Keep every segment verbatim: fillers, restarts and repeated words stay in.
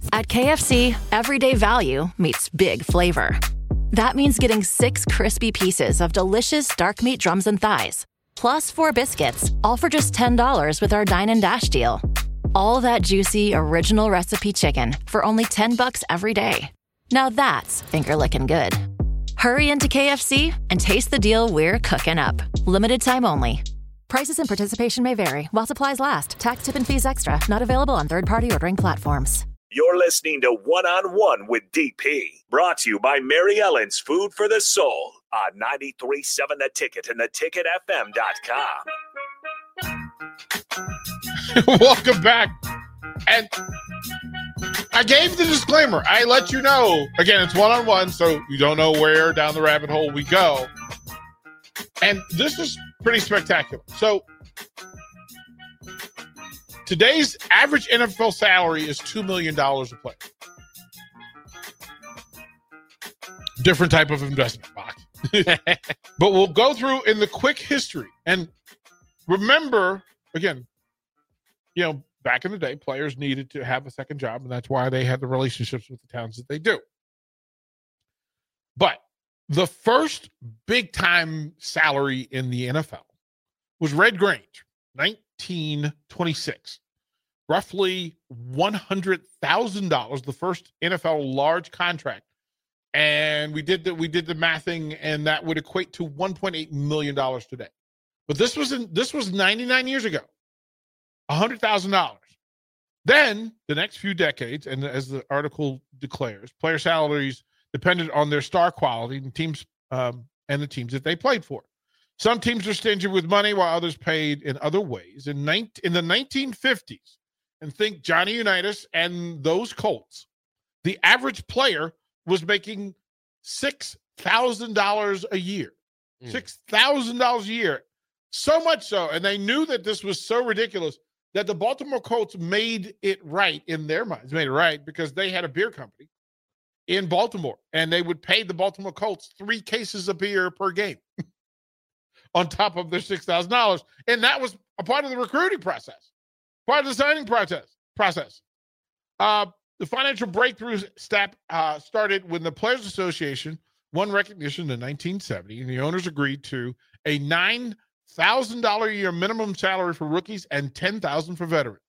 At K F C, everyday value meets big flavor. That means getting six crispy pieces of delicious dark meat drums and thighs, plus four biscuits, all for just ten dollars with our Dine and Dash deal. All that juicy, original recipe chicken for only ten bucks every day. Now that's finger-licking good. Hurry into K F C and taste the deal we're cooking up. Limited time only. Prices and participation may vary while supplies last. Tax, tip, and fees extra. Not available on third-party ordering platforms. You're listening to One-on-One with D P, brought to you by Mary Ellen's Food for the Soul on ninety-three point seven The Ticket and the ticket f m dot com. Welcome back. And I gave the disclaimer. I let you know. Again, it's one-on-one, so you don't know where down the rabbit hole we go. And this is pretty spectacular. So today's average N F L salary is two million dollars a player. Different type of investment, Bach. But we'll go through in the quick history. And remember, again, you know, back in the day, players needed to have a second job, and that's why they had the relationships with the towns that they do. But the first big-time salary in the N F L was Red Grange, nineteen twenty-six. Roughly one hundred thousand dollars, the first N F L large contract. And we did the, we did the mathing, and that would equate to one point eight million dollars today. But this was in, this was ninety-nine years ago. one hundred thousand dollars. Then, the next few decades, and as the article declares, player salaries depended on their star quality and teams um, and the teams that they played for. Some teams were stingy with money, while others paid in other ways. In, nineteen, in the nineteen fifties, and think Johnny Unitas and those Colts, the average player was making six thousand dollars a year. Mm. six thousand dollars a year. So much so, and they knew that this was so ridiculous, that the Baltimore Colts made it right in their minds, made it right because they had a beer company in Baltimore, and they would pay the Baltimore Colts three cases of beer per game on top of their six thousand dollars. And that was a part of the recruiting process, part of the signing process. process. Uh, the financial breakthrough step uh, started when the Players Association won recognition in nineteen seventy, and the owners agreed to a nine thousand dollars a year minimum salary for rookies and ten thousand dollars for veterans.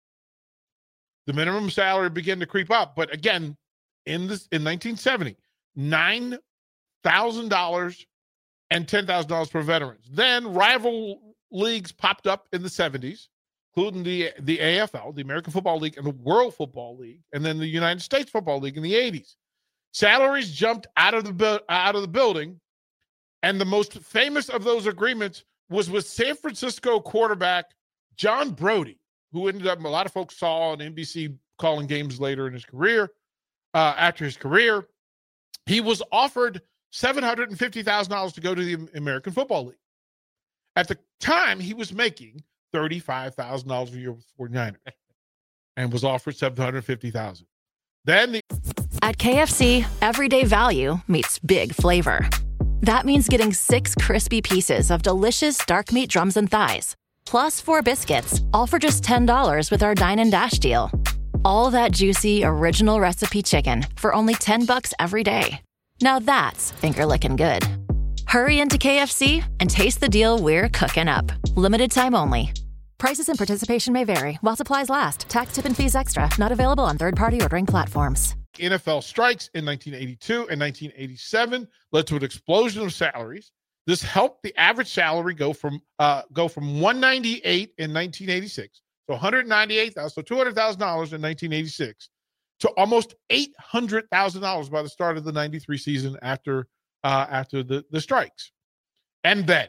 The minimum salary began to creep up, but again, in this in nineteen seventy, nine thousand dollars and ten thousand dollars for veterans. Then rival leagues popped up in the seventies, including the, the A F L, the American Football League, and the World Football League, and then the United States Football League in the eighties. Salaries jumped out of the bu- out of the building, and the most famous of those agreements was with San Francisco quarterback John Brodie, who ended up, a lot of folks saw on N B C calling games later in his career. Uh, after his career, he was offered seven hundred fifty thousand dollars to go to the American Football League. At the time, he was making thirty-five thousand dollars a year with the forty-niners and was offered seven hundred fifty thousand dollars. Then the At K F C, everyday value meets big flavor. That means getting six crispy pieces of delicious dark meat drums and thighs, plus four biscuits, all for just ten dollars with our Dine and Dash deal. All that juicy, original recipe chicken for only ten bucks every day. Now that's finger-licking good. Hurry into K F C and taste the deal we're cooking up. Limited time only. Prices and participation may vary while supplies last. Tax, tip, and fees extra. Not available on third-party ordering platforms. N F L strikes in nineteen eighty-two and nineteen eighty-seven led to an explosion of salaries. This helped the average salary go from uh, go from one hundred ninety-eight in nineteen eighty-six, so one hundred ninety-eight thousand dollars, so two hundred thousand dollars in nineteen eighty-six, to almost eight hundred thousand dollars by the start of the ninety-three season after uh, after the, the strikes. And then,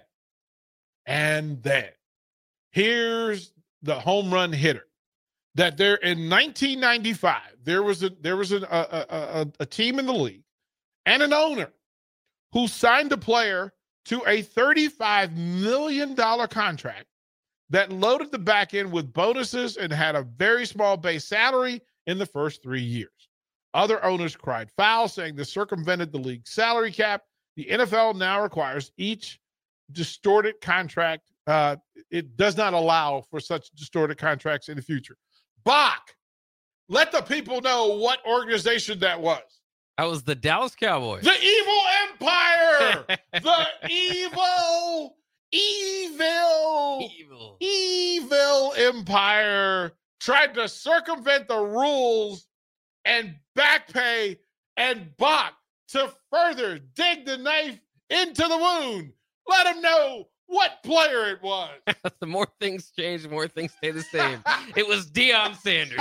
and then, here's the home run hitter. That there in nineteen ninety-five, there was a there was a, a, a, a team in the league and an owner who signed a player to a thirty-five million dollars contract that loaded the back end with bonuses and had a very small base salary in the first three years. Other owners cried foul, saying this circumvented the league's salary cap. The N F L now requires each distorted contract. Uh, it does not allow for such distorted contracts in the future. Bach, Let the people know what organization that was. That was the Dallas Cowboys. The Evil Empire. The evil, evil, Evil. evil Empire tried to circumvent the rules and back pay and Bach to further dig the knife into the wound. Let them know what player it was. The more things change, the more things stay the same. It was Deion Sanders.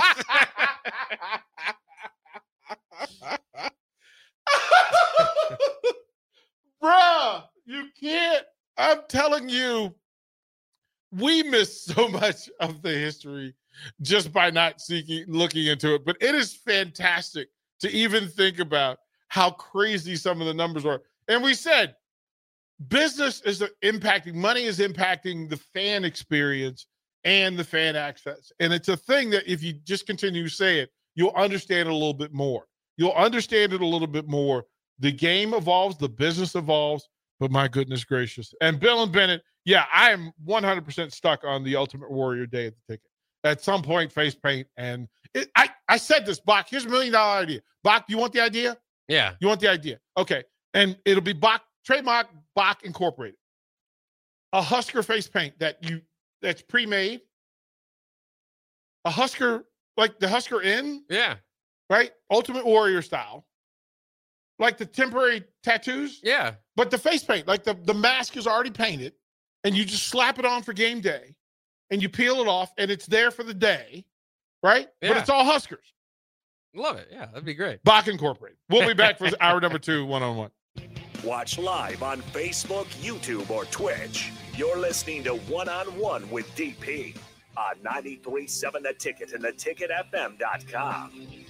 Bruh, you can't. I'm telling you, we miss so much of the history just by not seeking, looking into it. But it is fantastic to even think about how crazy some of the numbers were. And we said, business is impacting, money is impacting the fan experience and the fan access. And it's a thing that if you just continue to say it, you'll understand it a little bit more. You'll understand it a little bit more. The game evolves, the business evolves, but my goodness gracious. And Bill and Bennett, yeah, I am one hundred percent stuck on the Ultimate Warrior Day at the ticket. At some point, face paint. And it, I, I said this, Bach, here's a million dollar idea. Bach, you want the idea? Yeah. You want the idea? Okay. And it'll be Bach, trademark Bach Incorporated. A Husker face paint that you that's pre-made. A Husker, like the Husker Inn. Yeah. Right? Ultimate Warrior style. Like the temporary tattoos. Yeah. But the face paint, like the, the mask is already painted, and you just slap it on for game day, and you peel it off, and it's there for the day, right? Yeah. But it's all Huskers. Love it. Yeah, that'd be great. Bach Incorporated. We'll be back for hour number two, one-on-one. Watch live on Facebook, YouTube, or Twitch. You're listening to One on One with D P on ninety-three point seven The Ticket and the ticket f m dot com.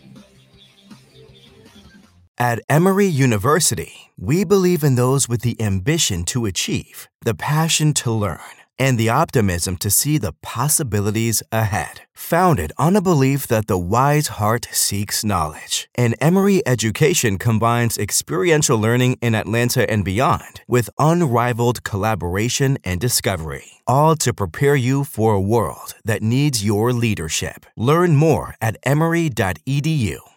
At Emory University, we believe in those with the ambition to achieve, the passion to learn, and the optimism to see the possibilities ahead. Founded on a belief that the wise heart seeks knowledge, and Emory education combines experiential learning in Atlanta and beyond with unrivaled collaboration and discovery, all to prepare you for a world that needs your leadership. Learn more at emory dot e d u.